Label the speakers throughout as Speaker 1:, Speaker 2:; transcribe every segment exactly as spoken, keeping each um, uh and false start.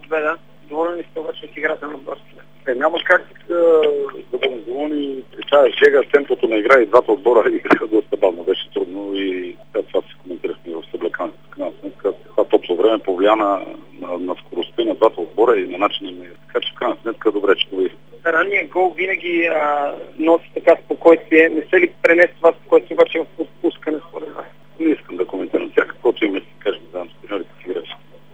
Speaker 1: победа. Доволен ли сте обаче от играта на отборите?
Speaker 2: Е, няма как да, да бъдем доволни. При тази шега темпото на игра и двата отбора играха доста бавно. Беше трудно и това се коментирахме в съблекането. Това топло време повлия на, на, на скоростта на двата отбора и на начина на игра. Така че в крайна сметка добре, че това.
Speaker 1: Ранният гол винаги а, носи така спокойствие. Не се ли пренесе това спокойствие обаче в отпускане според вас?
Speaker 2: Не искам да коментирам тя, каквото им е, си кажем, да знам, треньорите си играч.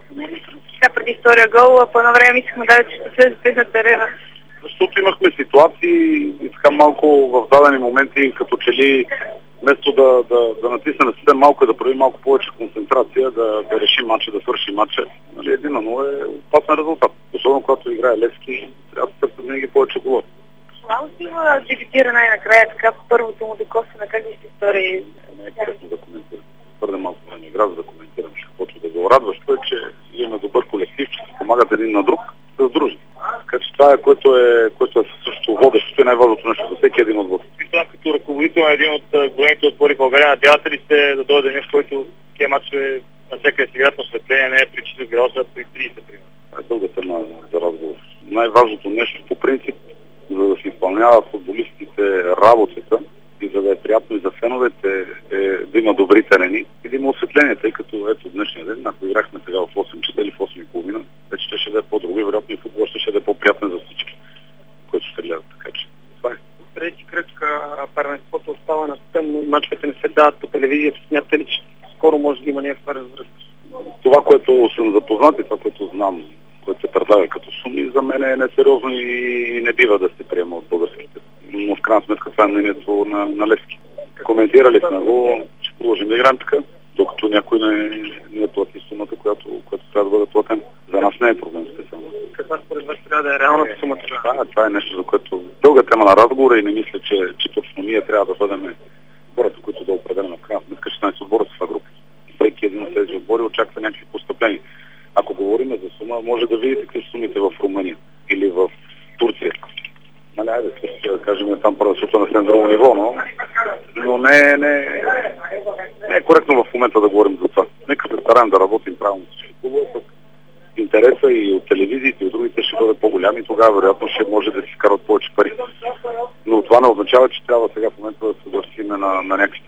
Speaker 3: Сега преди втория гол, а по едно време мислихме да че ще слезе на терена.
Speaker 2: Защото имахме ситуации и така малко в дадени моменти, като че ли вместо да, да, да натисне на систем малко и да прави малко повече концентрация, да, да реши матча, да свърши матча. Нали, един на нула е опасен резултат. Особено когато играе Левски, трябва да търсят винаги повече голове.
Speaker 3: Малко си има дебютира най-накрая, така първото му докосване, как ви се стори?
Speaker 2: Не е късно да коментирам. Твърде малко време игра, за да коментирам. Ще почва да го радващо е, че имаме добър колектив, че се помагат един на друг, да сдружи. Така че това е, което е, което е също водещо и най-важното нещо за всеки един отбор.
Speaker 4: Това като ръководител на един от големите отбори в България, надявате ли сте да дойде нещо, който такива мачове на всяка играта осветление не е при чисто градуса, при тридесет примерно?
Speaker 2: Това е дълга тема за разговор. Най-важното нещо по принцип, за да се изпълняват футболистите работата и за да е приятно и за феновете, е да има добри терени и да има осветление, тъй като ето днешния ден, ако играхме сега в осем часа или в осем и половина, вече ще ще да е по-друго и вероятно и футбол ще ще да е по-приятен за всички, които ще гледат. Така че това е.
Speaker 1: Трети кръг първенството остава на тъмно, мачовете не се дават по телевизията. Смятате ли, че скоро може да има някаква развръзка?
Speaker 2: Това, което съм запознат и това, което знам, което се предлага като суми, за мен е несериозно и не бива да се приема от българските. Но в крайна сметка това е мнението на, на Левски. Коментирали сме го, ще продължим да играем така, докато някой не, не плати сумата, която, която трябва да бъде платен. За нас не е проблем специално.
Speaker 1: Каква според вас трябва да е реалната сума?
Speaker 2: Това, това е нещо, за което дълга тема на разговора и не мисля, че, че точно ние трябва да бъдем хората, които да определяме в крайна сметка шестнайсет отбора с това група. Всеки един от тези отбори очаква някакви постъпления. Ако говорим за сума, може да видите какви сумите в Румъния или в Турция. Нали, айде, да кажем, там първенството на съвсем друго ниво, но, но не, не, не е коректно в момента да говорим за това. Нека се стараем да работим правилно с футбола, пък интереса и от телевизиите и от другите ще бъде по-голям и тогава вероятно ще може да си карат повече пари. Но това не означава, че трябва сега в момента да се съгласим на, на някакви